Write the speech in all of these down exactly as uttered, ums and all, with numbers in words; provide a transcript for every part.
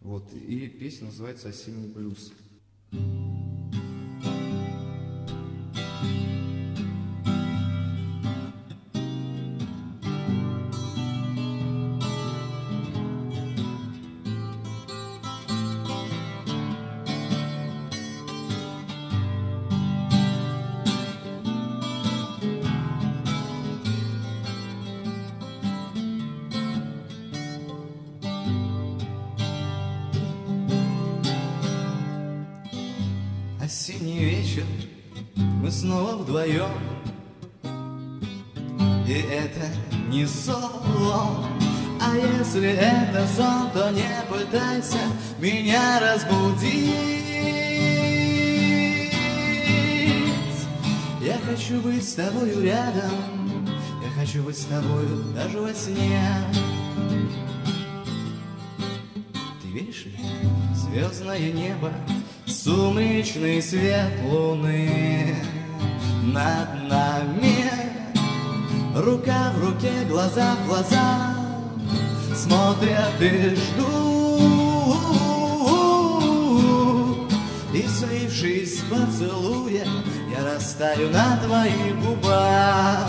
Вот, и песня называется «Осенний блюз». Осенний вечер, мы снова вдвоем, и это не сон. А если это сон, то не пытайся меня разбудить. Я хочу быть с тобою рядом, я хочу быть с тобою даже во сне. Ты веришь ли? Звездное небо, сумеречный свет луны над нами, рука в руке, глаза в глаза смотрят и ждут. И слившись в поцелуе, я растаю на твоих губах.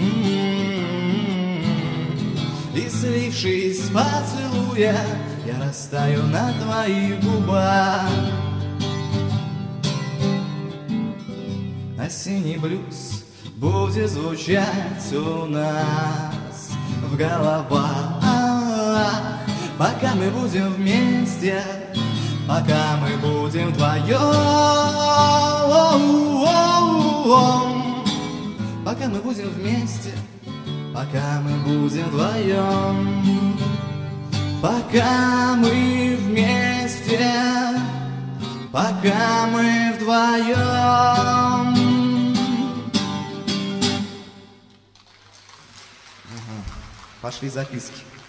И слившись в поцелуе, я растаю на твоих губах. Осенний блюз будет звучать у нас в головах, пока мы будем вместе, пока мы будем вдвоем, пока мы будем вместе, пока мы будем вдвоем, пока мы вместе, пока мы вдвоем. Пошли записки.